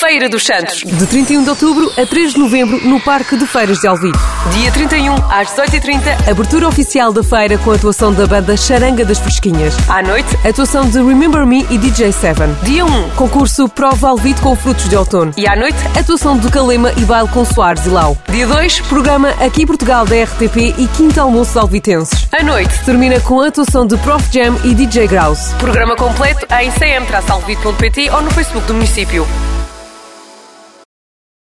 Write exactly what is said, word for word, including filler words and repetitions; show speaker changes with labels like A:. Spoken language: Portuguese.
A: Feira dos Santos.
B: De trinta e um de outubro a três de novembro no Parque de Feiras de Alvite.
A: Dia trinta e um, às dezoito e trinta.
B: Abertura oficial da feira com a atuação da banda Charanga das Fresquinhas.
A: À noite,
B: atuação de Remember Me e D J Seven.
A: Dia um,
B: concurso Prova Alvite com frutos de outono.
A: E à noite,
B: atuação do Calema e baile com Soares e Lau.
A: Dia dois,
B: programa Aqui em Portugal da R T P e Quinto Almoço alvitenses.
A: À noite,
B: termina com a atuação de Prof Jam e D J Graus.
A: Programa completo em c m traço alvite ponto p t ou no Facebook do município.